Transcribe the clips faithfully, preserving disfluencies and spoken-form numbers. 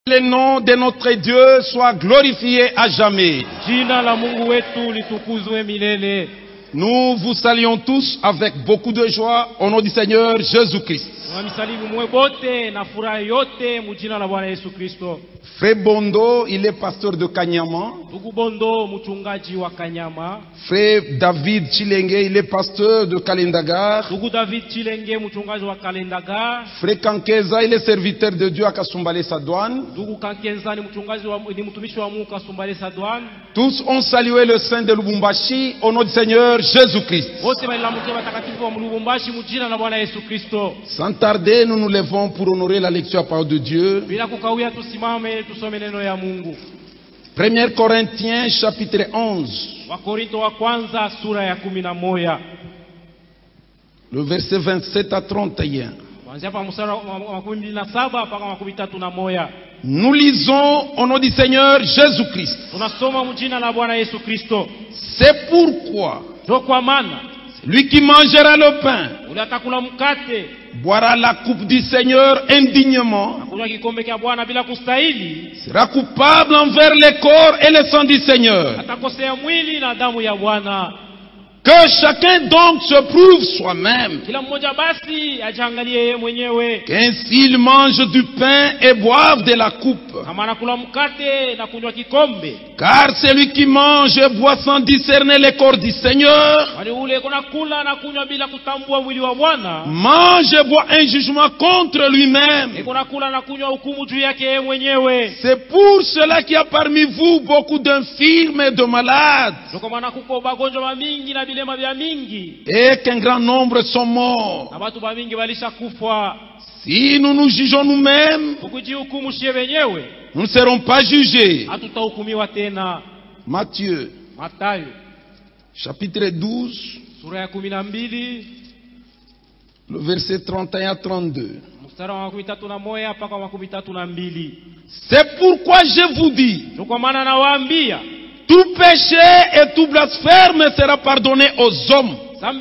Le nom de notre Dieu soit glorifié à jamais. Nous vous saluons tous avec beaucoup de joie au nom du Seigneur Jésus-Christ. Frère Bondo, il est pasteur de Kanyama. Frère David Chilenge, il est pasteur de Kalendagar. Frère Kankeza, il est serviteur de Dieu à Kasumbale Sadouane. Tous ont salué le Saint de Lubumbashi au nom du Seigneur Jésus-Christ. Sans tarder, nous nous levons pour honorer la lecture à la parole de Dieu. premier Corinthiens chapitre onze. Le verset vingt-sept à trente et un. Nous lisons au nom du Seigneur Jésus-Christ. C'est pourquoi lui qui mangera le pain boira la coupe du Seigneur indignement sera coupable envers le corps et le sang du Seigneur. Que chacun donc se prouve soi-même. Qu'ainsi il mange du pain et boive de la coupe. Car celui qui mange et boit sans discerner le corps du Seigneur mange et boit un jugement contre lui-même. C'est pour cela qu'il y a parmi vous beaucoup d'infirmes et de malades, et qu'un grand nombre sont morts. Si nous nous jugeons nous-mêmes, nous ne serons pas jugés. Matthieu chapitre douze, le verset trente et un à trente-deux. C'est pourquoi je vous dis, tout péché et tout blasphème sera pardonné aux hommes.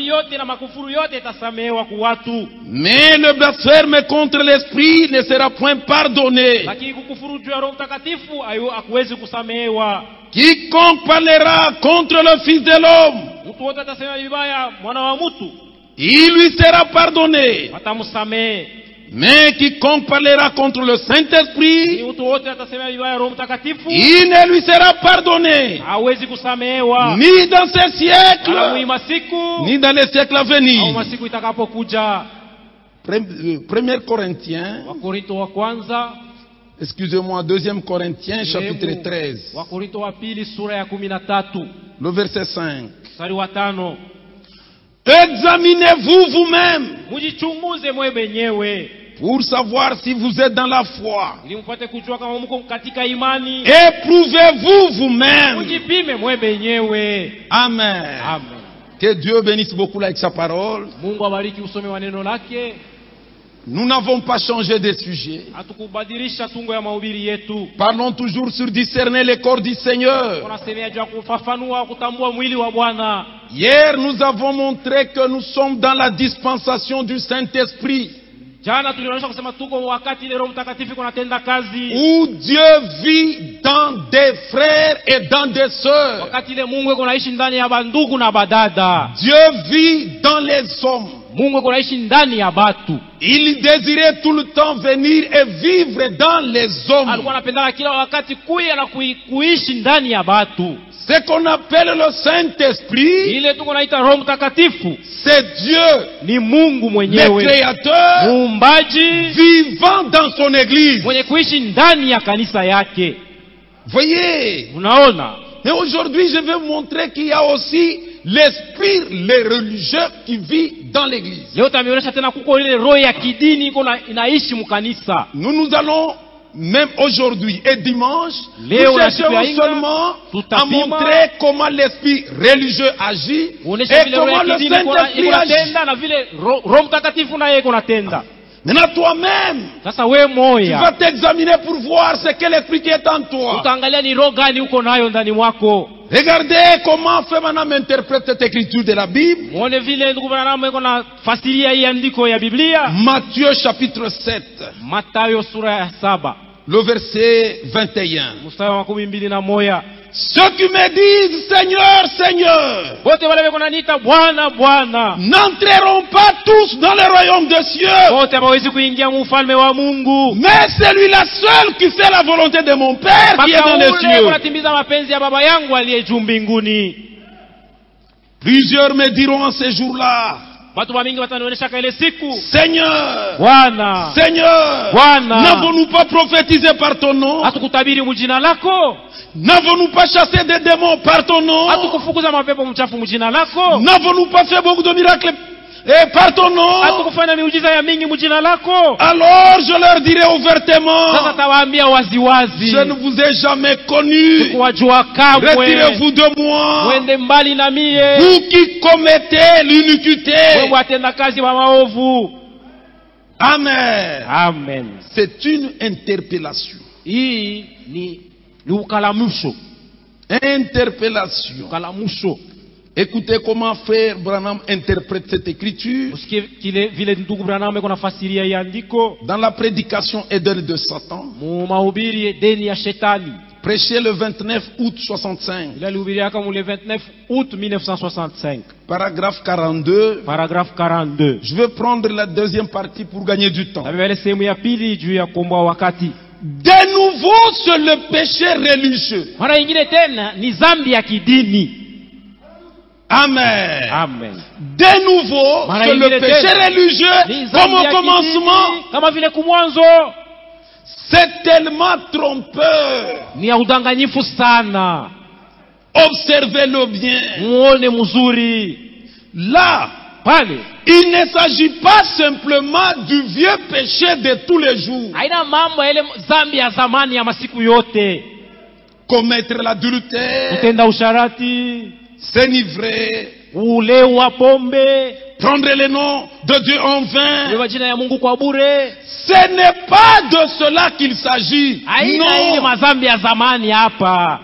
Mais le blasphème contre l'esprit ne sera point pardonné. Quiconque parlera contre le Fils de l'homme, il lui sera pardonné. Mais quiconque parlera contre le Saint-Esprit, il ne lui sera pardonné, ni dans ce siècle, ni dans les siècles à venir. premier Corinthiens, excusez-moi, deuxième Corinthiens, chapitre treize, le verset cinq. Examinez-vous vous-même pour savoir si vous êtes dans la foi. Éprouvez-vous vous-même. Amen. Amen. Que Dieu bénisse beaucoup avec sa parole. Nous n'avons pas changé de sujet. Parlons toujours sur discerner le corps du Seigneur. Hier, nous avons montré que nous sommes dans la dispensation du Saint-Esprit, où Dieu vit dans des frères et dans des sœurs. Dieu vit dans les hommes. Il désirait tout le temps venir et vivre dans les hommes. Ce qu'on appelle le Saint-Esprit, c'est Dieu, le Créateur, vivant dans son Église. Voyez. Et aujourd'hui, je vais vous montrer qu'il y a aussi l'esprit, les religieux qui vit dans l'église. Nous nous allons, même aujourd'hui et dimanche, nous chercherons seulement à montrer comment l'esprit religieux agit et comment le Saint-Esprit agit. Maintenant toi-même, tu vas t'examiner pour voir ce qu'est l'esprit qui est en toi. Regardez comment Femanam interprète cette écriture de la Bible. Matthieu chapitre sept. Le verset vingt et un. Mstari wa makumi mbili na moja. Ceux qui me disent Seigneur, Seigneur, wote wale wananiita Bwana Bwana, n'entreront pas tous dans le royaume des cieux, wote hawawezi kuingia ufalme wa Mungu, mais celui-là seul qui fait la volonté de mon Père qui est dans les cieux. Anatimiza mapenzi ya Baba yangu aliye juu mbinguni. Plusieurs me diront en ces jours-là, watu wamingi watanionyesha ile siku, Seigneur, Bwana, Seigneur, Bwana, n'avons-nous pas prophétisé par ton nom? hatukutabiri mjina lako? N'avons-nous pas chassé des démons par ton nom? hatukufukuza mapepo mchafu mjina lako? N'avons-nous pas fait beaucoup de miracles et par ton nom? hatukufanya miujiza ya mingi mjina lako? Alors je leur dirai ouvertement, sasa tawaambia wazi wazi, je ne vous ai jamais connu. sikuwajua kamwe. Retirez-vous de moi, mwende mbali na mie, vous qui commettez l'iniquité. wewe watenda kazi wa maovu. Amen. Amen. C'est une interpellation. Hii ni ni ukalamusho. Interpellation. Ukalamusho. Écoutez comment frère Branham interprète cette écriture. Usikie vile ndugu Branham iko nafasiria hii andiko dans la prédication Eden de Satan. Mu mahubiri Edeni ya Shetani. Prêché le vingt-neuf août soixante-cinq. Il a lihubiria kama le vingt-neuf août mille neuf cent soixante-cinq. Paragraphe quarante-deux. Paragraphe quarante-deux. Je vais prendre la deuxième partie pour gagner du temps. Na sehemu ya pili juu ya kuomba wakati. De nouveau sur le péché religieux. Mara nyingine tena ni dhambi ya kidini. Amen. Amen. De nouveau Mara sur le péché religieux comme au commencement. Kama vile kumwanzo. C'est tellement trompeur. Ni ya udanganyifu sana. Observez-le bien. Muone mzuri. Là, pale, il ne s'agit pas simplement du vieux péché de tous les jours. Haina mambo ile dhambi ya zamani ya masiku yote. Commettre l'adultère, kutenda usharati, s'enivrer, ulewa pombe, prendre le nom de Dieu en vain. kubeba jina ya Mungu kwa bure. Ce n'est pas de cela qu'il s'agit. Haina ile mazambi ya zamani hapa.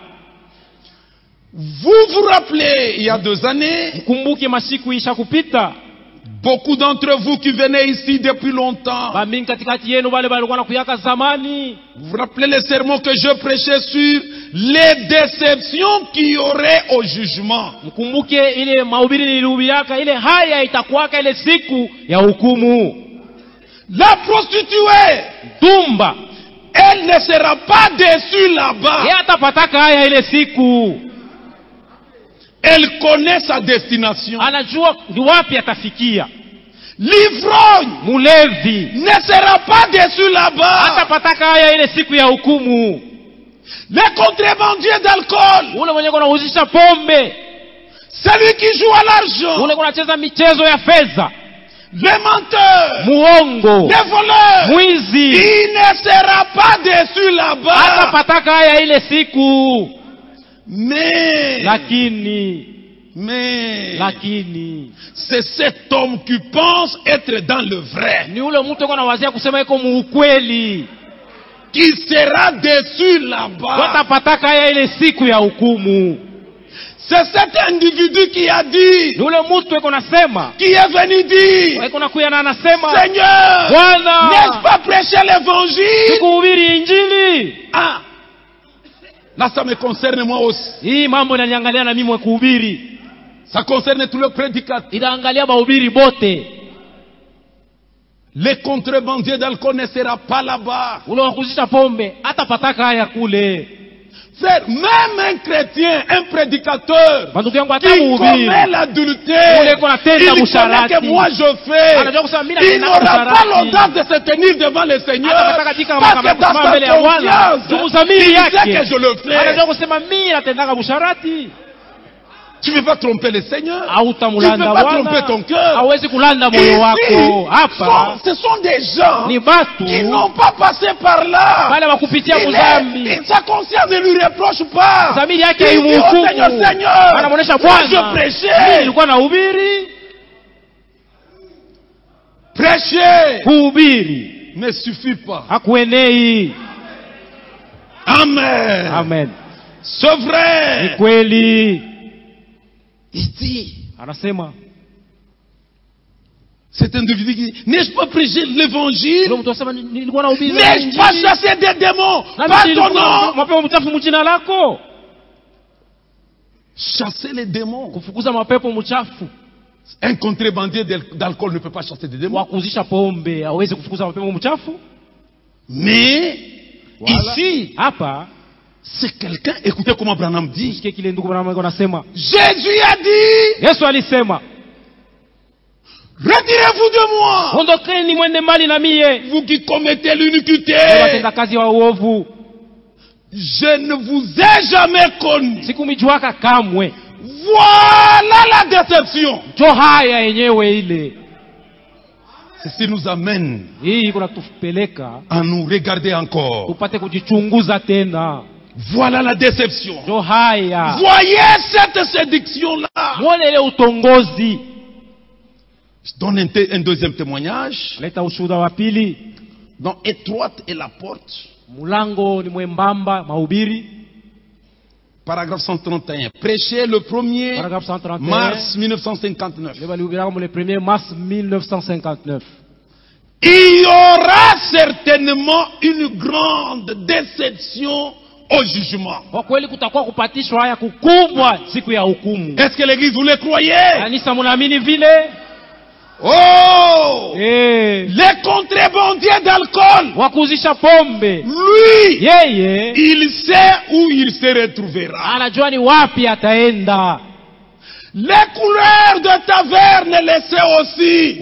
Vous vous rappelez, il y a deux années, mkumbuke masiku isha kupita, beaucoup d'entre vous qui venez ici depuis longtemps, bamingi katikati yenu wale walikuwa nakuyaka zamani, vous vous rappelez les sermons que je prêchais sur les déceptions qu'il y aurait au jugement. Mkumbuke ile mahubiri nilihubiriaka ile haya itakuwaka ile siku ya hukumu. La prostituée, tumba, elle ne sera pas déçue là-bas. yeye atapataka haya ile siku. Elle connaît sa destination. Anajua ni wapi atafikia. L'ivrogne, mulevi, ne sera pas déçu là-bas. Atapataka haya ile siku ya hukumu. Les contrebandiers d'alcool, ule mwenye kunauzisha pombe, celui qui joue à l'argent, ule kunacheza michezo ya fedha, les menteurs, muongo, les voleurs, mwizi, il ne sera pas déçu là-bas. Atapataka haya ile siku. Mais, lakini, mais, lakini, c'est cet homme qui pense être dans le vrai, ni ule mtu kwa nawazia kusema iko muukweli, qui sera déçu là-bas. Watapataka haya ile siku ya hukumu. C'est cet individu qui a dit, ni ule mtu iko nasema, qui est venu dire, iko nakuya na anasema, Seigneur, Bwana, n'est-ce pas prêcher l'évangile? kuhubiri injili. Ah, là ça me concerne moi aussi. Hii mambo inaniangalia na mimi kuhubiri. Ça concerne tous les prédicateurs. Inaangalia bahubiri bote. Les contrebandiers d'alcool ne sera pas là-bas. Ule wakuzisha pombe atapataka haya kule. Frère, même un chrétien, un prédicateur qui commet l'adultère, il connaît que moi je fais, il n'aura pas l'audace de se tenir devant le Seigneur, parce que dans sa conscience, il sait que je le fais. Tu ne peux pas tromper le Seigneur. Tu ne peux pas tromper ton cœur. Ici, ce sont des gens qui n'ont pas passé par là. Il est, sa conscience ne lui reproche pas. Il dit au Seigneur, Seigneur, moi je prêchais. Prêcher ne suffit pas. Amen. Amen. C'est vrai. Il dit, anasema, Cet individu qui dit, n'ai-je pas prêché l'évangile? Ule mtu asema nilikuwa nahubiri N'ai-je pas chassé des démons par ton nom? mapepo mchafu mjina lako. Chasser les démons. Kufukuza mapepo mchafu. Un contrebandier d'alcool ne peut pas chasser des démons. Wakuzisha pombe hawezi kufukuza mapepo mchafu. Mais voilà. Ici, hapa c'est quelqu'un, écoutez comment Branham dit. Usikie kile ndugu Branham anasema. Jésus a dit. Yesu alisema. Retirez-vous de moi. Ondokeni mwende mbali na mie. Vous qui commettez l'iniquité. Watenda kazi wa uovu. Je ne vous ai jamais connu. Sikumijuaka kamwe. Voilà la déception. Jo haya yenyewe ile. Ceci nous amène hii kuna kutupeleka à nous regarder encore. Tupate kujichunguza tena. Voilà la déception. Jo haya. Voyez cette séduction là. Mwone ile utongozi. Je donne un, un deuxième témoignage. Leta ushuhuda wa pili. Donc étroite est la porte. Mulango ni mwembamba mahubiri. Paragraphe cent trente et un. Prêché le premier mars mille neuf cent cinquante-neuf. Le premier mars mille neuf cent cinquante-neuf. Il y aura certainement une grande déception au jugement. Est-ce que l'église vous le croyez? Oh! Hey. Les contrebandiers d'alcool. Lui, yeah, yeah. il sait où il se retrouvera. Les coureurs de taverne le sait aussi.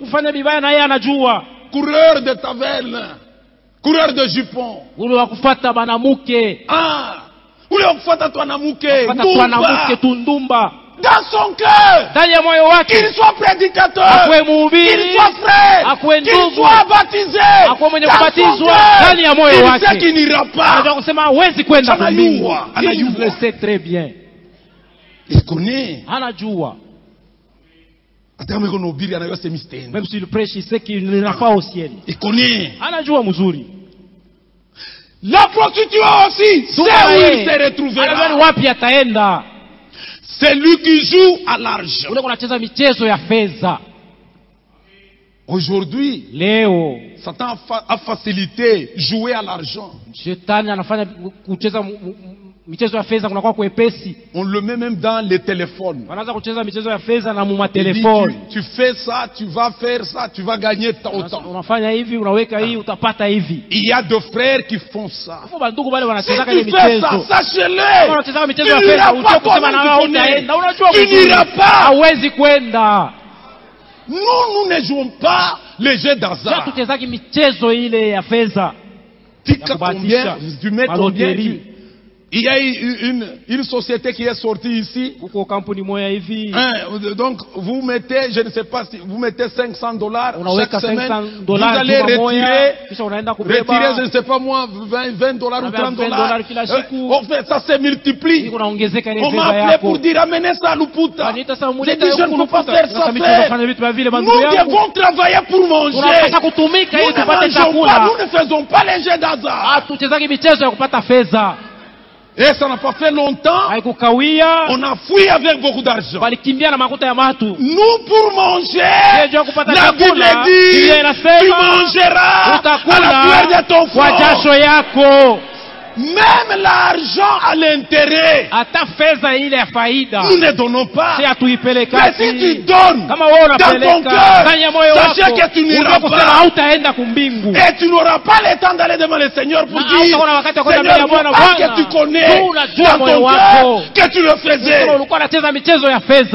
Coureurs de taverne, coureurs de jupons. Ah, Tundumba. Dans son cœur, qu'il soit prédicateur, qu'il soit frère, qu'il soit baptisé, dans son cœur, il sait qu'il n'ira pas. Il le sait très bien. Il connaît. Même s'il prêche, il sait qu'il n'ira pas au ciel. Il connaît. La prostituée aussi, c'est où il se retrouvera. C'est lui qui joue à l'argent. Aujourd'hui, Léo, Satan a facilité jouer à l'argent. On le met même dans les téléphones. Tu, tu fais ça, tu vas faire ça, tu vas gagner autant. Il y a deux frères qui font ça. Si tu fais ça, sachez-le, tu n'iras pas comme tu connais. Tu n'iras pas. Nous, nous ne jouons pas les jeux d'hasard. Tu mets combien? Il y a une, une société qui est sortie ici. Hein, donc, vous mettez, je ne sais pas si, vous mettez cinq cents dollars chaque semaine. Vous allez retirer, retirer, je ne sais pas moi, vingt dollars ou trente dollars. Euh, en fait, ça se multiplie. On m'a appelé pour dire, amenez ça à Luputa. J'ai dit, je ne peux pas faire ça, frère. Nous devons travailler pour manger. Nous ne mangeons pas, nous ne faisons pas les jeux d'hasard. Et ça n'a pas fait longtemps. On a fui avec beaucoup d'argent. Nous, pour manger, la Bible dit, tu mangeras à la sueur de ton front. Même l'argent a l'intérêt. Nous ne donnons pas. Mais si tu donnes dans ton cœur, sachez que tu n'iras pas. Et tu n'auras pas le temps d'aller devant le Seigneur pour dire, Seigneur, moi que tu connais dans ton cœur que tu le faisais.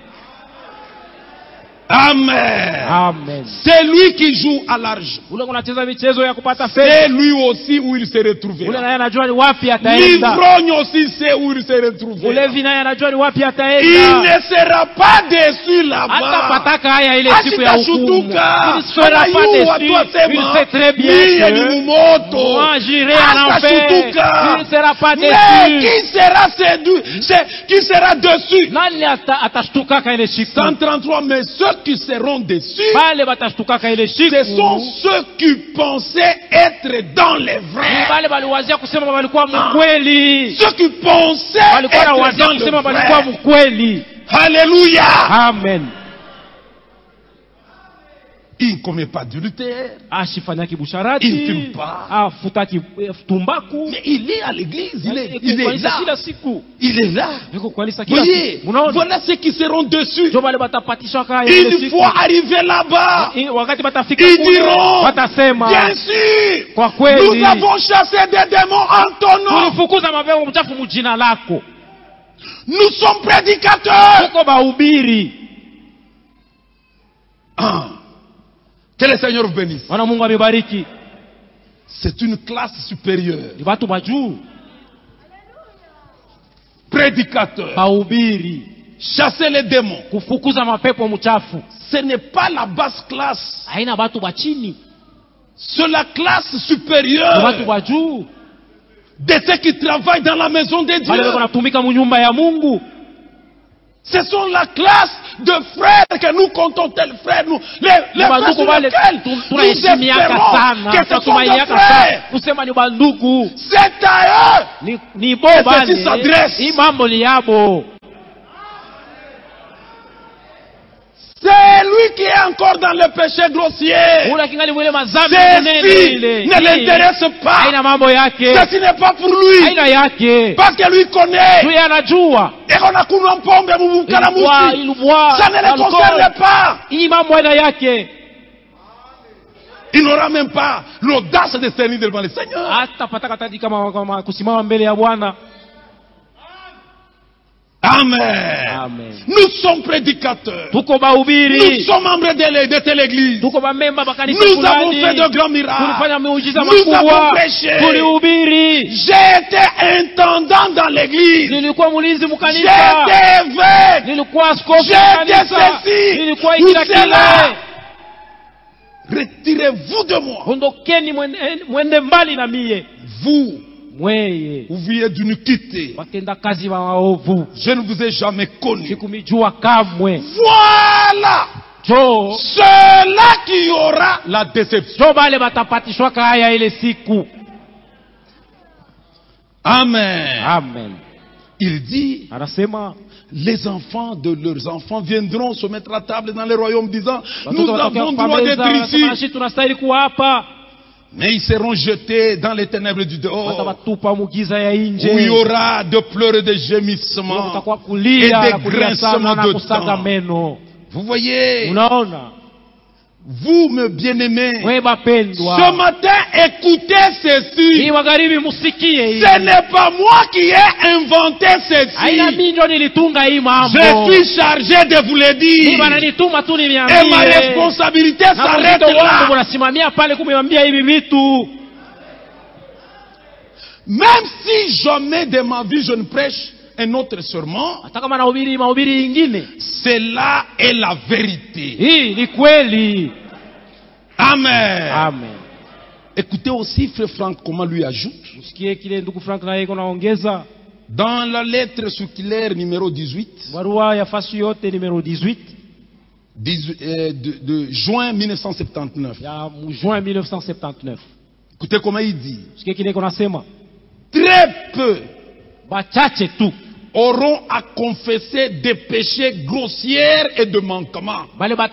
Amen. Amen. C'est lui qui joue à l'argent. C'est lui aussi où il se retrouvera. L'ivrogne aussi c'est où il se retrouvera. Il ne sera pas déçu là-bas. Il ne sera pas déçu. Il sait très bien que moi j'irai en enfer. Il ne sera pas déçu. Mais qui sera séduit? Qui sera dessus? cent trente-trois, mais ceux qui seront déçus, ce sont ceux qui pensaient être dans les vrais. Ah. Ceux qui pensaient être dans les vrais. Alléluia. Amen. Il ne commet pas d'adultère. Ashifanyaki busharati. Il ne fume pas. Afutaki tumbaku. Mais il est à l'église. Il est, il est là. Il est là. Voyez, voilà ceux qui seront dessus. Une fois arrivés là-bas, ils diront, bien sûr, nous avons chassé des démons en ton nom. Nous sommes prédicateurs. Ah. Que le Seigneur vous bénisse. C'est une classe supérieure. Prédicateur. Chasser les démons. Ce n'est pas la basse classe. C'est la classe supérieure de ceux qui travaillent dans la maison de Dieu. Ce sont la classe de frères que nous comptons tels frères. Nous, les, les frères sur lesquels nous espérons que ce sont nos frères. C'est à eux que ceci s'adresse. C'est lui qui est encore dans le péché grossier. Ceci ne l'intéresse pas. Ceci n'est pas pour lui. Parce que lui connaît. Et on a connu un pombe ça ne le concerne pas. Il n'aura même pas l'audace de se tenir devant le Seigneur. Amen. Amen. Nous sommes prédicateurs. Nous sommes membres de telle église. Nous avons fait de grands miracles. Nous avons prêché. J'ai été intendant dans l'église. J'ai été évêque. J'ai été ceci ou cela. Retirez-vous de moi. Vous. Vous vivez d'iniquité. Je ne vous ai jamais connu. Voilà ceux-là qui aura la déception. Amen. Amen. Il dit, les enfants de leurs enfants viendront se mettre à table dans le royaume disant, nous avons droit d'être ici. Mais ils seront jetés dans les ténèbres du dehors, où il y aura de pleurs et de gémissements et de grincements de dents. Vous voyez, vous, mes bien-aimés, ce matin, écoutez ceci. Ce n'est pas moi qui ai inventé ceci. Je suis chargé de vous le dire. Et ma responsabilité s'arrête là. Même si jamais de ma vie je ne prêche un autre serment, cela est la vérité. Amen. Amen. Écoutez aussi Frère Franck comment lui ajoute. Dans la lettre circulaire numéro dix-huit, de, de juin mille neuf cent soixante-dix-neuf. Écoutez comment il dit. Très peu auront à confesser des péchés grossiers et de manquements.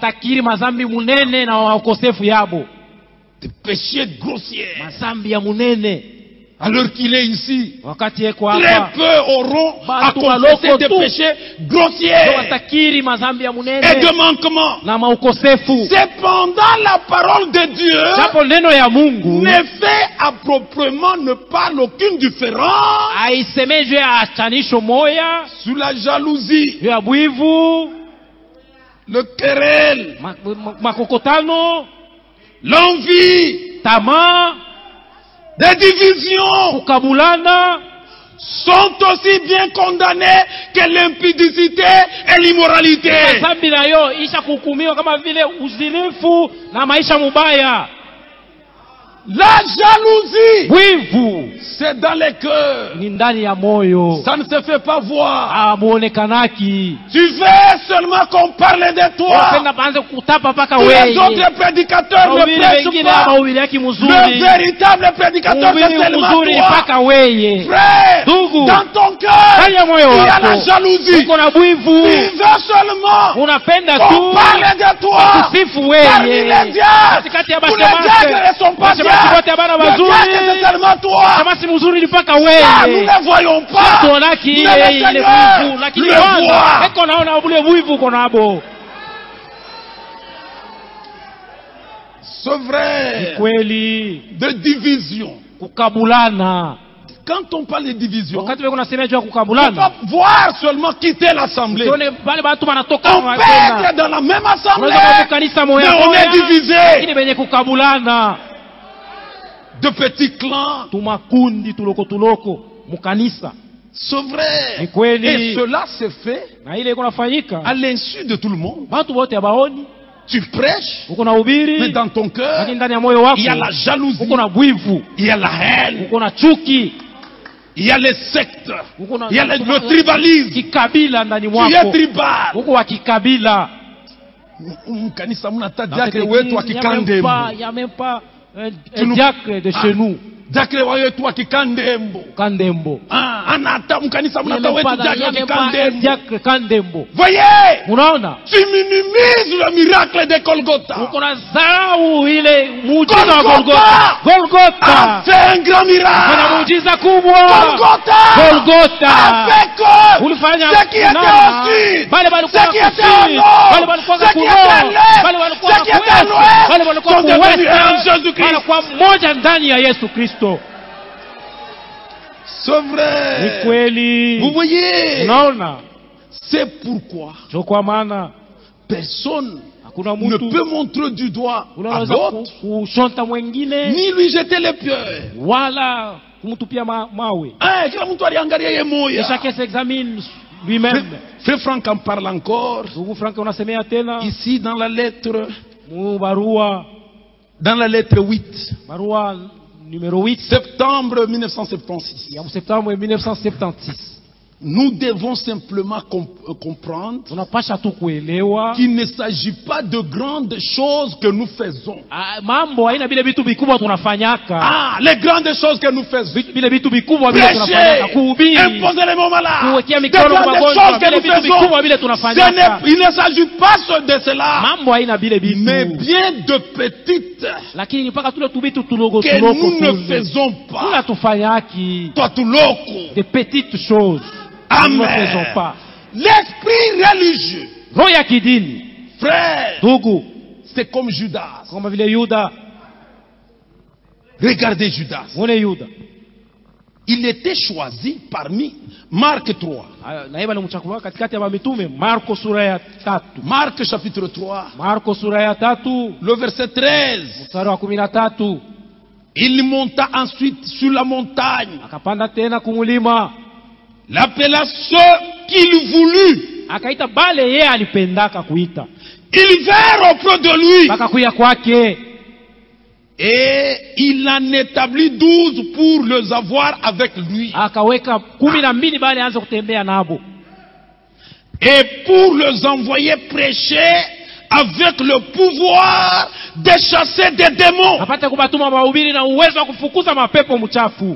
Des péchés grossiers. Alors qu'il est ici, très peu auront à confesser des péchés grossiers et de manquements. Cependant, la parole de Dieu ne fait à proprement ne parle aucune différence sur la jalousie, le querelle, l'envie, des divisions sont aussi bien condamnées que l'impudicité et l'immoralité. La jalousie, wivu c'est dans les cœurs. ni ndani ya moyo, Ça ne se fait pas voir. hamuonekanaki. Tu veux seulement qu'on parle de toi. Unapenda baanze kutapa paka Tous les wewe. autres prédicateurs ne Mahubiri prêchent wengine pas. mahubiri yake Le mzuri, véritable prédicateur, c'est mahubiri seulement mzuri toi. paka wewe. Frère, Ndugu, dans ton cœur, ndani ya moyo il y a la wako jalousie. uko na bwivu, Tu veux seulement unapenda qu'on tu parle de toi. kusifu Parmi wewe. les diables, Katikati ya tous les basemase, diables ne sont pas basemase wote diables. abana Le bazuri, diable, c'est seulement toi. samasi mzuri ni paka Ça, nous wewe. ne voyons pas. Tuonaki Mais ile le ile Seigneur bwivu, lakini le Bwana voit. eko naona bule bwivu uko nabo. C'est vrai. Kweli De division. kukabulana. Quand on parle de division, Wakati wewe unasema juu ya on ne peut kukabulana, pas voir seulement quitter l'assemblée. usione pale watu wanatoka On peut wanakwenda. être dans la même assemblée, Unaweza kuwa kanisa moja mais on est moja, divisé. lakini benye kukabulana De petits clans. tumakundi tuloko tuloko mukanisa. C'est vrai. Ni kweli. Et cela se fait Na ile iko nafanyika à l'insu de tout le monde. watu wote abaoni, Tu prêches, uko na mais ubiri, dans ton cœur, lakini ndani ya moyo wako il y a la jalousie, uko na bwivu, il y a la haine, uko na chuki, il y a les sectes, uko na il y a le, le tribalisme. kikabila ndani Tu mwako, es tribal. uko wa kikabila. Mkanisa muna ta Dans diacre cette wetu église, il y a même akikandembo. pas- il y a même pas un, Tu un nous- diacre de chez Ah. nous, Diacre wetu akikandembo. Kandembo. Ah, anata mkanisa Il y a muna ta même wetu pas- il y a diacre même pas un akikandembo. diacre Kandembo. Voyez, Unaona? tu minimises le miracle de Golgotha. Uko na zarau ile muujiza wa Golgotha! Golgotha. Golgotha. A fait un grand Fanya miracle. muujiza kubwa. Golgotha Golgotha. a fait que Ulifanya ce qui était kunana. au sud, Bale balikuwa ce qui était kusini, au nord, bale balikuwa ce qui était kuno, à l'est, bale balikuwa ce qui était à kuwest, l'ouest, bale balikuwa sont devenus un en kuwest, Jésus-Christ. balikuwa mmoja ndani ya Yesu Kristo. C'est Ni vrai. kweli. Vous voyez, Unaona? c'est pourquoi Ndio kwa maana personne hakuna ne mtu peut montrer du doigt à unaweza l'autre, ku- kushonta mwingine ni lui jeter les pierres. wala kumtupia ma, mawe. Ah, kila mtu aliangalia yeye Et moya. chacun s'examine lui-même. Frère Franck en parle encore. Ndugu Frank unasemea tena Ici dans la lettre, mu barua dans la lettre huit, barua numero huit septembre mille neuf cent soixante-seize. ya septembre mille neuf cent soixante-seize. Nous devons simplement comp- euh, comprendre Tunapasha tu kuelewa qu'il ne s'agit pas de grandes choses que nous faisons. ah, mambo haina vile vitu vikubwa tunafanyaka. Ah, les grandes choses que nous faisons. Vitu- vile vitu vikubwa vile tunafanyaka, Prêcher, kuhubiri, imposer les mots malades. kuwekea Des mikono kwa grandes magonjwa, choses que vile nous vitu faisons. vikubwa vile Ce tunafanyaka. n'est- il ne s'agit pas de cela, Mambo haina vile mais vitu, bien de petites lakini mpaka tule tubitu tulogo que tuloko nous ne tule faisons tuna pas. tufanyaki Toi, tout loco. des petites choses. Nous ne Amen. faisons pas. L'esprit religieux, Roho ya kidini, frère, ndugu, c'est comme Judas. kama vile Yuda. Regardez Judas. Mwone Yuda. Il était choisi parmi Marc trois. Ah, na yeye alimchagua katikati ya mitume. Marko sura ya tatu. Marc chapitre trois, Marko sura ya tatu le verset treize. mstari wa kumi na tatu. Il monta ensuite sur la montagne, Akapanda tena kumulima, l'appela ceux qu'il voulut. akaita bale yeye alipendaka kuita, Ils vinrent auprès de lui mpaka kuya kwake, et il en établit douze pour les avoir avec lui akaweka kumi na mbili bale aanze kutembea nabo, et pour les envoyer prêcher avec le pouvoir de chasser des démons. apate kubatuma mahubiri na uwezo wa kufukuza mapepo mchafu.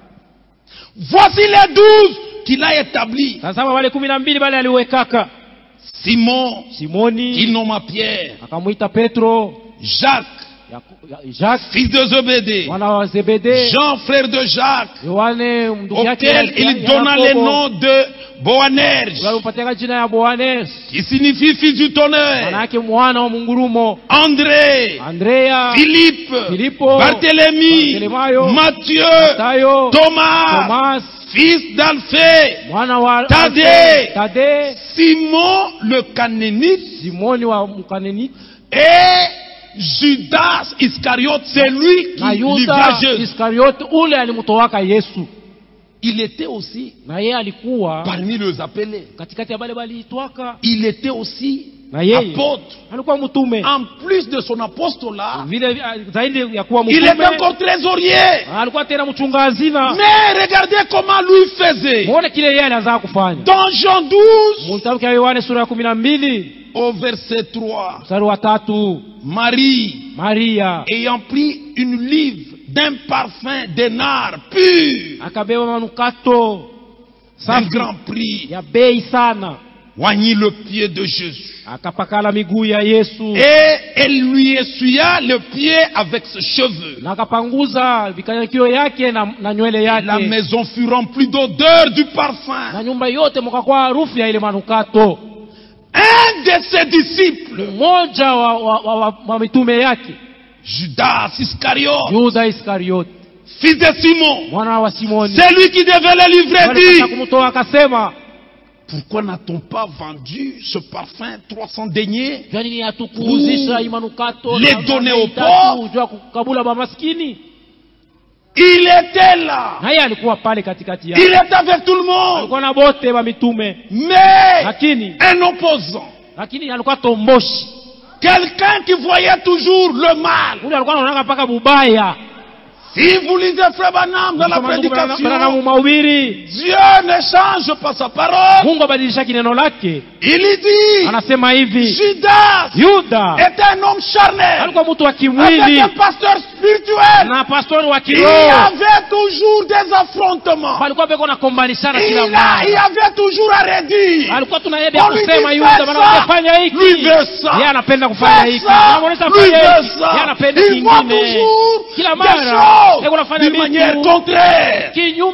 Voici les douze qu'il a établis. Tazama wale kumi na mbili bale aliwekaka: Simon, Simoni, qu'il nomma Pierre, akamwita Petro, Jacques, Yaku- Ya- Jacques fils de Zébédée, mwana wa Zebede, Jean, frère de Jacques, Yohane ndugu yake auquel ya- il ya donna le Yakobo, nom de Boanerges, walimpatia jina ya Boanerges, qui signifie fils du maana tonnerre, yake mwana wa mungurumo. André, Andrea, Philippe, Filipo, Barthélemy, Barthélemayo, Matthieu, Tayo, Thomas, Thomas, fils d'Alphée, mwana wa Tade, Tade, Simon le Canénite Simoni wa Mkaneni, et Judas Iscariote, c'est lui na qui Yuda livra Jésus. Iskariote ule alimtowaka Yesu. Il était aussi Na yeye alikuwa parmi les appelés. katikati ya bale baliitwaka, Il était aussi apôtre, en plus de son apostolat, il était encore trésorier. Mais regardez comment lui faisait. Dans Jean douze, au verset trois, Marie, Maria, ayant pris une livre d'un parfum de nard pur, un grand prix, oignit le pied de Jésus. Et elle lui essuya le pied avec ses cheveux. La maison fut remplie d'odeur du parfum. Un de ses disciples, Judas Iscariote, fils de Simon, c'est lui qui devait le livrer, dit: pourquoi n'a-t-on pas vendu ce parfum trois cents deniers pour les donner aux pauvres? Il était là. Il était avec tout le monde. Mais un opposant, quelqu'un qui voyait toujours le mal. Si vous lisez Frère Branham dans la prédication, Dieu ne change pas sa parole. Il dit: Judas était un homme charnel, avec un pasteur spirituel. Il y avait toujours des affrontements. Il, a, il y avait toujours à redire. On lui dit: fais ça, lui veut ça, fais ça, lui veut ça. Il voit toujours des choses d'une manière contraire.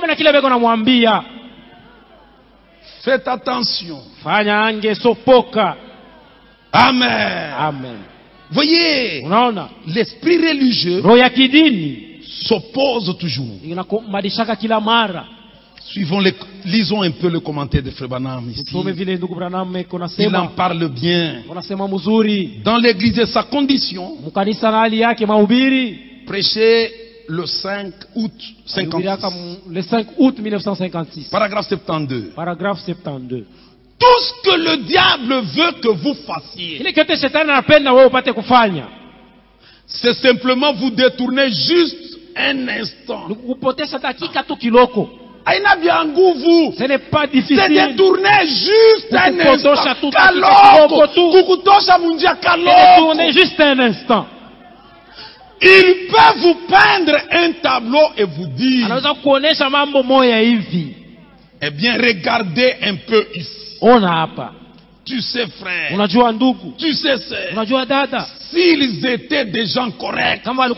Faites attention. Amen. Amen. Voyez, l'esprit religieux s'oppose toujours. Suivons les, lisons un peu le commentaire de Frère Branham ici. Il en parle bien. Dans l'église et sa condition, prêché le cinq août le cinq août mille neuf cent cinquante-six. Paragraphe soixante-douze. Paragraphe soixante-douze. Tout ce que le diable veut que vous fassiez, c'est simplement vous détourner juste un instant. Ce n'est pas difficile. C'est détourner juste un instant. Détourner juste un instant. Il peut vous peindre un tableau et vous dire: eh bien, regardez un peu ici. Tu sais, frère, tu sais, sœur, s'ils étaient des gens corrects,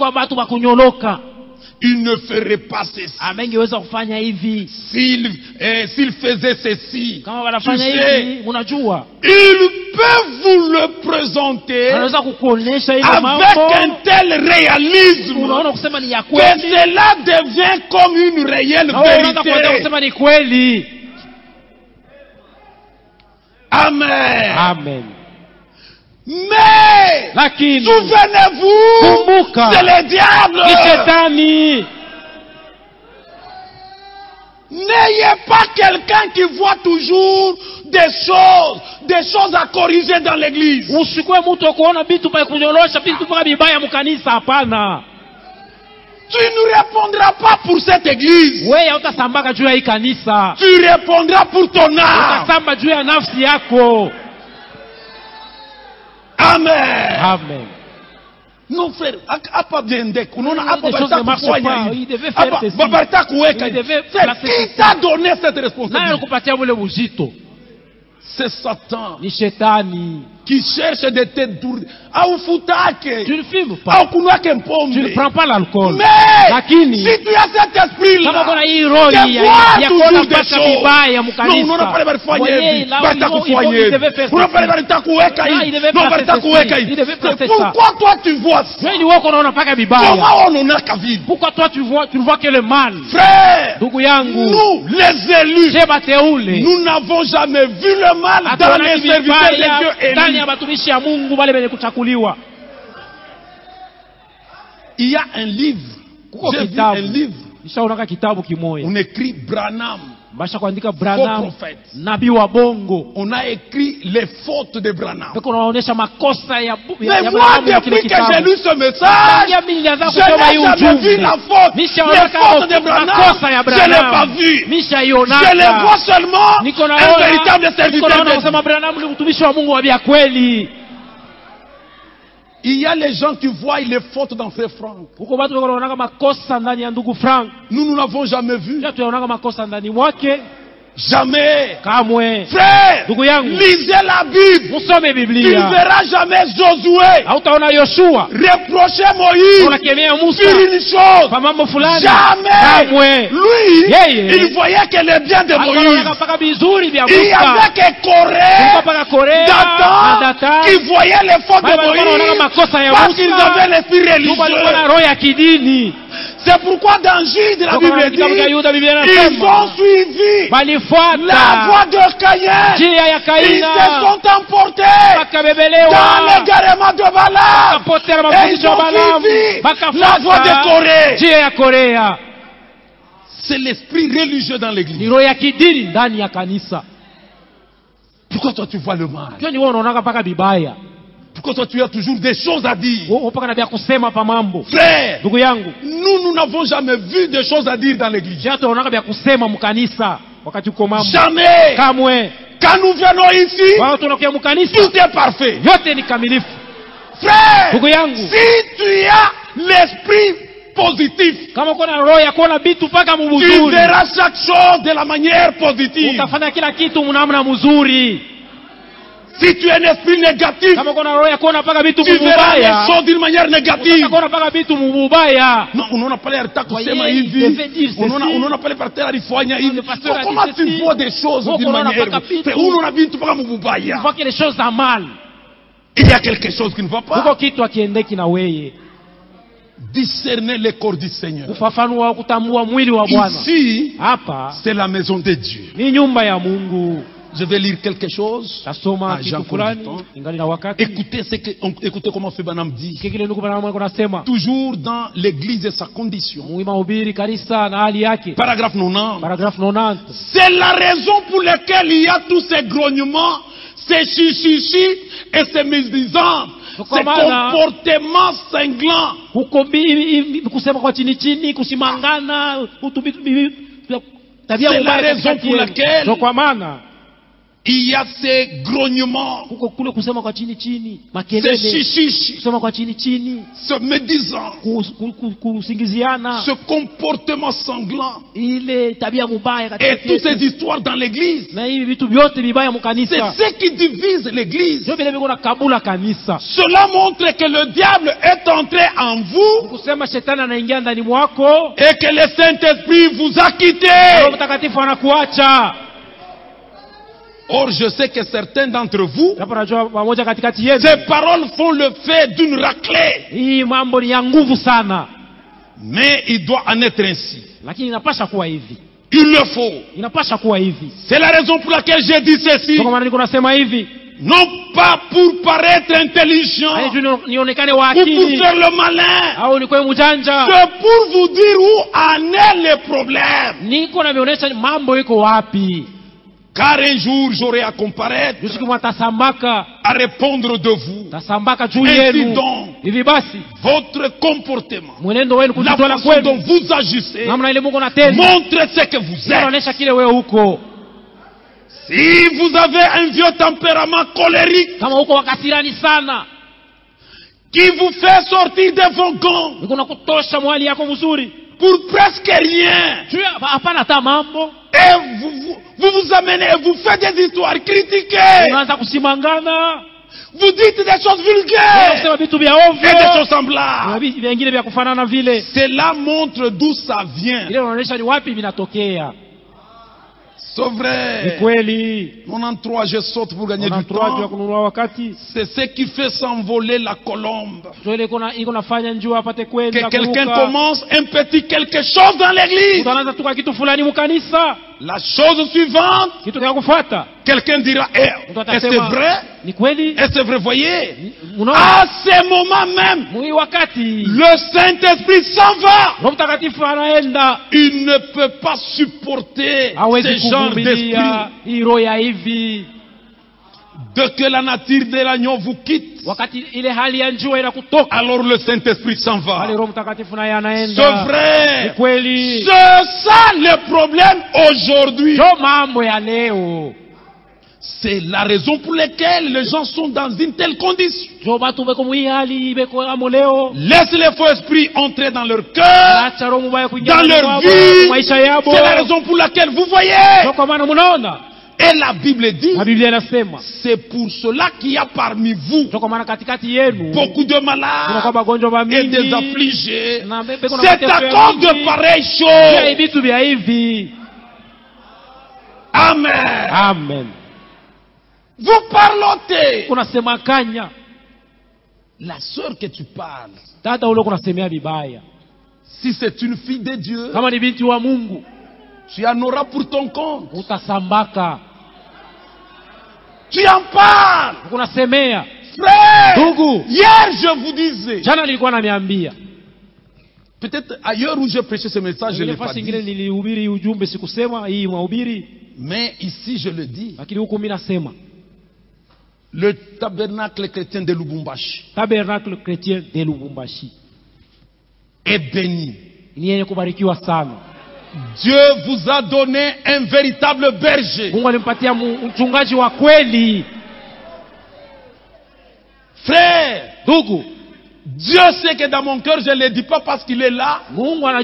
ils ne feraient pas ceci. S'ils eh, s'il faisaient ceci, tu sais, ils peuvent vous le présenter avec un tel réalisme que cela devient comme une réelle vérité. Amen. Amen. Mais souvenez-vous, c'est le diable. N'ayez pas quelqu'un qui voit toujours des choses, des choses à corriger dans l'église. Tu ne répondras pas pour cette église. Tu répondras pour ton âme. Amen. Amen. Non, frère, apa biendek, on a apa choses ne marchent pas. Il devait faire ceci. Il devait Qui t'a donné cette responsabilité? C'est Satan qui cherche de te tourner. Tu ne fumes pas. Tu ne prends pas l'alcool. Mais si tu as cet esprit-là, tu vois toujours des choses. Non, non, non, pourquoi toi tu vois ça? Comment on en a qu'à vivre? Pourquoi toi tu vois, tu ne vois que le mal? Frère, nous les élus, nous n'avons jamais vu le mal dans les serviteurs de Dieu élus. Il y a un livre, j'ai vu un livre, on écrit Branham, Basha kuandika Branham nabii wa bongo. On a écrit les fautes de Branham. Peko naonesha makosa ya Mais moi depuis que j'ai lu ce message, je n'ai jamais vu la faute. Les fautes de Branham, je l'ai pas vu. Je les vois seulement un véritable serviteur de Dieu. Il y a les gens qui voient les fautes dans frère Frank. Nous, nous n'avons jamais vu. Jamais. Frère, lisez la Bible. Tu ne verras jamais Josué reprocher Moïse sur une chose. Jamais. Lui, il voyait que les biens de Moïse. Il y avait que Corée, Dathan, qui voyait les fautes de Moïse parce qu'ils avaient l'esprit religieux. C'est pourquoi dans Jude, la Bible dit, ils ont suivi la voie de Caïn. Ils se sont emportés dans l'égarement de Balaam. Et ils ont suivi la voie de Corée. C'est l'esprit religieux dans l'église. Pourquoi toi tu vois le mal? Pourquoi toi tu as toujours des choses à dire? Frère, nous, nous n'avons jamais vu des choses à dire dans l'église. Jamais. Quand nous venons ici, tout est parfait. Frère, si tu as l'esprit positif, tu verras chaque chose de la manière positive. Si tu es un esprit négatif, tu verras les choses d'une manière négative. Non, on n'a pas l'air kusema hivi. On n'a pas l'air partir alifanya hivi. Comment tu vois des choses d'une manière? On a vu tout pas mubaya. Il y a choses à mal. Il y a quelque chose qui ne va pas. Discerner les corps du Seigneur. Ici, c'est la maison de Dieu. Je vais lire quelque chose. Ah, écoutez, ce que, écoutez comment Frère Branham dit. Toujours dans l'église et sa condition. Paragraphe quatre-vingt-dix. C'est la raison pour laquelle il y a tous ces grognements, ces chichichis et ces médisances, ces comportements cinglants. C'est la raison pour laquelle il y a ces grognements, ces chichichis, ce médisant, ce comportement sanglant et toutes ces histoires dans l'église. C'est ce qui divise l'église. Cela montre que le diable est entré en vous et que le Saint-Esprit vous a quitté. Or, je sais que certains d'entre vous, ces paroles font le fait d'une raclée. Mais il doit en être ainsi. Il le faut. C'est la raison pour laquelle j'ai dit ceci. Non pas pour paraître intelligent ou pour faire le malin. C'est pour vous dire où en est le problème. Car un jour j'aurai à comparaître, à répondre de vous. Ainsi donc, votre comportement, la façon dont vous agissez, montre ce que vous êtes. Si vous avez un vieux tempérament colérique qui vous fait sortir de vos gonds pour presque rien, et vous vous, vous vous amenez, vous faites des histoires critiquées, vous dites des choses vulgaires et des choses semblables. Cela montre d'où ça vient. C'est vrai. quatre-vingt-treize, je saute pour gagner du temps. C'est ce qui fait s'envoler la colombe. Que quelqu'un commence un petit quelque chose dans l'église. La chose suivante, quelqu'un dira, eh, est-ce vrai? Ni kweli? Et c'est vrai, voyez. À ce moment même, le Saint-Esprit s'en va. Il ne peut pas supporter ce genre d'esprit. Dès que la nature de l'agneau vous quitte, alors le Saint-Esprit s'en va. C'est vrai. C'est ça le problème aujourd'hui. C'est la raison pour laquelle les gens sont dans une telle condition. Laisse les faux esprits entrer dans leur cœur, dans leur vie. C'est la raison pour laquelle vous voyez. Et la Bible dit, c'est pour cela qu'il y a parmi vous beaucoup de malades et des affligés. C'est à cause de pareilles choses. Amen. Amen. Vous parlotez. La sœur que tu parles, si c'est une fille de Dieu, tu en auras pour ton compte. Tu en parles. Frère, hier je vous disais, peut-être ailleurs où j'ai prêché ce message, je ne l'ai pas dit. Mais ici je le dis. Le tabernacle chrétien de Lubumbashi. Tabernacle chrétien de Lubumbashi est béni. Dieu vous a donné un véritable berger. Frère, Dieu sait que dans mon cœur, je ne le dis pas parce qu'il est là. Je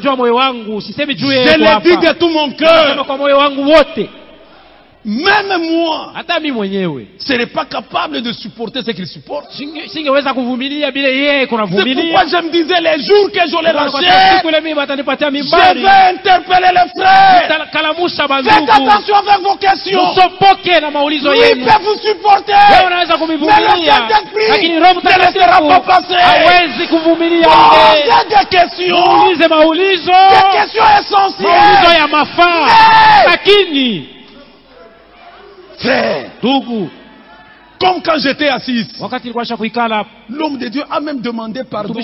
le dis de tout mon cœur. Même moi, je n'ai pas capable de supporter ce qu'il supporte. C'est pourquoi je me disais les jours que je les lâchais, je vais interpeller les frères. Faites attention avec vos questions. Lui peut vous supporter, mais le Saint-Esprit ne laissera pas passer. Posez des questions, des questions essentielles. Mais frère, comme quand j'étais assis ici, l'homme de Dieu a même demandé pardon.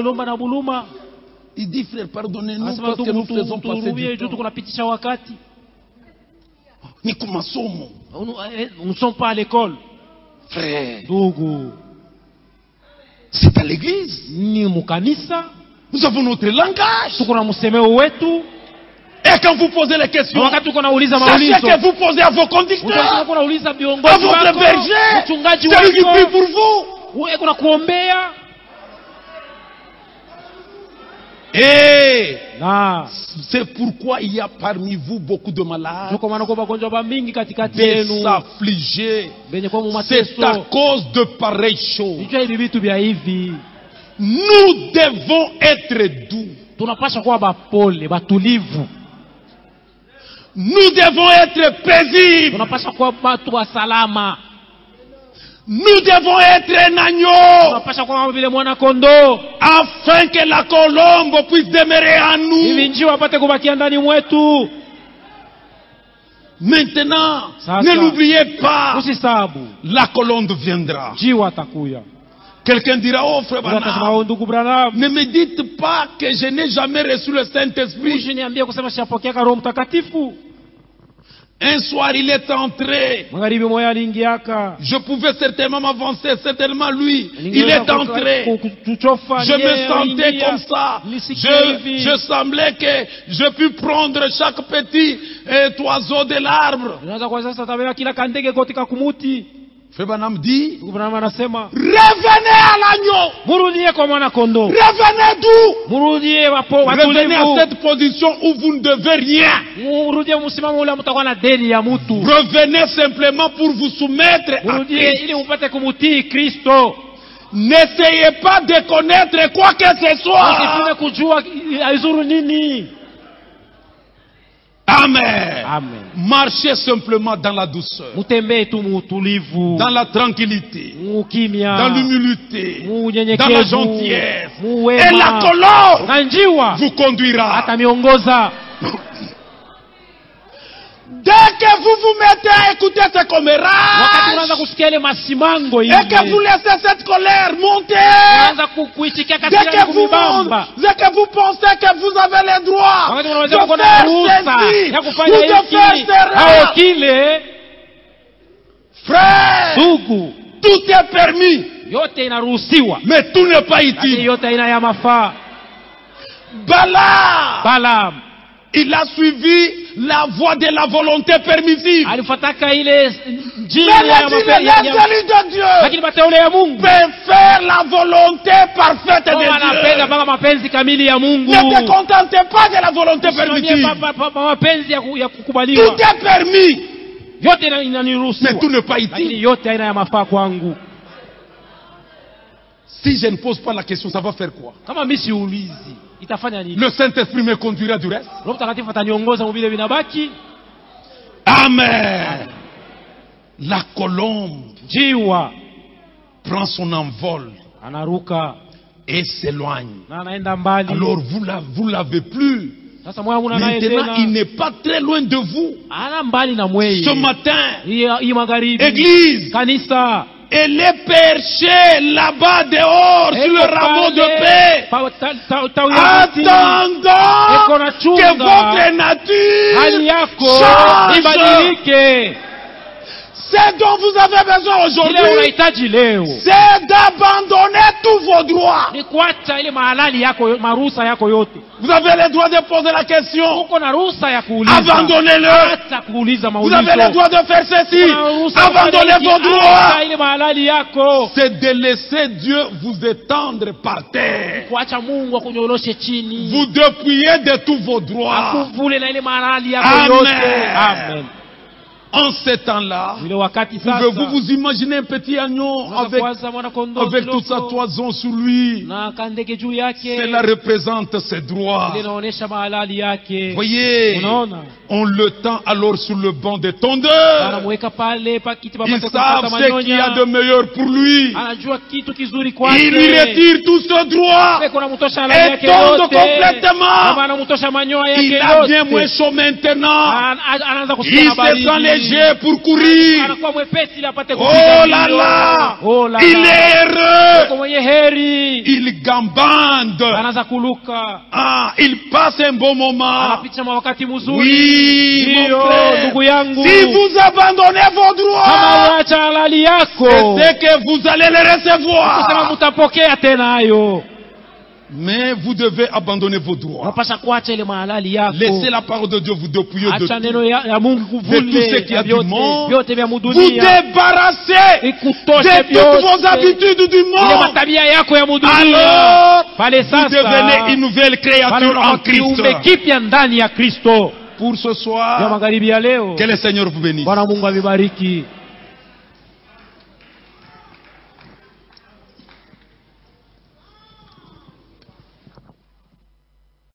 Il dit, frère, pardonnez-nous parce que nous faisons passer du temps. Nous ne sommes pas à l'école. Frère, c'est à l'église. Nous avons notre langage. Et quand vous posez les questions, sachez que vous posez à vos conducteurs, à votre berger, celui qui prie pour vous. Et c'est pourquoi il y a parmi vous beaucoup de malades, des affligés. C'est à cause de pareilles choses. Nous devons être doux. Nous devons être paisibles. Nous devons être un agneau, afin que la colombe puisse demeurer en nous. Maintenant, ne l'oubliez pas, la colombe viendra. Quelqu'un dira, oh frère Branham, ne me dites pas que je n'ai jamais reçu le Saint-Esprit. Un soir il est entré. Je pouvais certainement m'avancer, certainement lui. Il est entré. Je me sentais comme ça. Je, je semblais que je puis prendre chaque petit euh, oiseau de l'arbre. Frère Branham dit, revenez à l'agneau. Revenez d'où? Revenez à cette position où vous ne devez rien. Revenez simplement pour vous soumettre à Christ. N'essayez pas de connaître quoi que ce soit. Amen. Amen. Marchez simplement dans la douceur, dans la tranquillité, dans l'humilité, dans la gentillesse. Et la colombe vous conduira. Dès que vous vous mettez à écouter ces commérages, wakati unaanza kusikia ile masimango hivi, et que vous laissez cette colère monter, unaanza kuitikia kasira dès que vous, kubibamba, dès que vous pensez que vous avez le droit wakati de unaweza kuona faire ruhusa ceci ya ou kufanya de faire hiki cela, au kile, frère, ndugu, tout est permis, yote inaruhusiwa, mais tout n'est pas lakini utile. yote haina ya mafaa. Balaam, Balaam il a suivi la voie de la volonté permissive. alifuataka ile njia Mais ya les mapenzi ya- élus de Dieu lakini mateule ya Mungu peuvent faire la volonté parfaite de wanapenda Dieu. mpaka mapenzi kamili ya Mungu. Ne te contentez pas de la volonté Usimamie permissive. pa- pa- pa- mapenzi ya ku- ya kukubaliwa. Tout est permis, Yote ina- inaniruhusiwa, mais tout n'est pas lakini utile. yote haina ya mafaa kwangu. Si je ne pose pas la question, ça va faire quoi? Kama mimi siulizi itafanya nini? Le Saint-Esprit me conduira du reste. Roho Mtakatifu ataniongoza mvile vinabaki. Amen. La colombe Jiwa prend son envol anaruka et s'éloigne. na anaenda mbali. Alors vous la, vous l'avez plus. Sasa moyo wangu naye Maintenant, il tena n'est pas très loin de vous. ana mbali na mweye. Ce matin, Hii hii magharibi, Église, kanisa elle est perchée là-bas dehors sur le eko rameau de pale, paix, pa- ta- ta- tawi ya miti. Eko attendant na que chunga votre hali nature yako change. ibadilike. Ce dont vous avez besoin Ile aujourd'hui, unahitaji leo c'est d'abandonner tous vos droits. ni kuacha ile mahalali yako, maruhusa yako yote. Vous avez le droit de poser la question. Uko na ruhusa ya kuuliza, Abandonnez-le. acha kuuliza Vous avez le maulizo. droit de faire ceci. Uko na ruhusa ya kufanya Abandonnez hiki, vos droits. acha ile mahalali yako. C'est de laisser Dieu vous étendre par terre. Kuacha Mungu akunyoroshe chini, Vous dépouiller de tous vos droits. akuvule na ile mahalali yako Amen. yote. Amen. En ce temps-là, Ile wakati sasa pouvez-vous vous imaginer un petit agneau avec, unaweza mwana kondoo avec toute sa kidogo toison sur lui? na kandege juu yake, Cela représente ses droits. ile inaonyesha mahalali yake. Voyez, Unaona, on le tend alors sur le banc des tondeurs. anamweka pale pa kiti Ils papate savent kupata ce qu'il y a de manyonya, meilleur pour lui. anajua kitu kizuri Il kwake. lui retire tout ce droit. Kuna mtosha halali Et yake tombe yote, complètement. kama anamtosha manyoya yake Il a bien yote. moins chaud maintenant. An- an- anaanza Il kusikia se habari, sent léger pour courir. anakuwa mwepesi ili apate Oh kupiga là mbio. là, Oh là il là. est heureux. Yuko mwenye heri, Il gambande. anaanza kuluka, Ah, il passe un bon moment. anapicha wakati mzuri. Oui, Ndio, mon frère. ndugu yangu, Si vous abandonnez vos kama droits, uacha halali yako, c'est que vous allez les kusema recevoir. mtapokea tena hayo. Mais vous devez abandonner vos droits. Unapasha kuacha ile mahalali yako. Laissez la parole de Dieu vous dépouiller de Acha tout. neno ya, ya Mungu De tout ce kuvule qui a du vyote, monde. vyote vya Vous mudunia, débarrassez ikutoshe de toutes vos vyote, habitudes du ile monde. matabia yako ya mudunia. Alors, Pale vous sasa devenez une nouvelle pale créature en kiumbe Christ. kipya ndani ya Kristo. Pour ce Ya soir, magharibi ya leo, que le Seigneur vous bénisse. Bwana Mungu avibariki.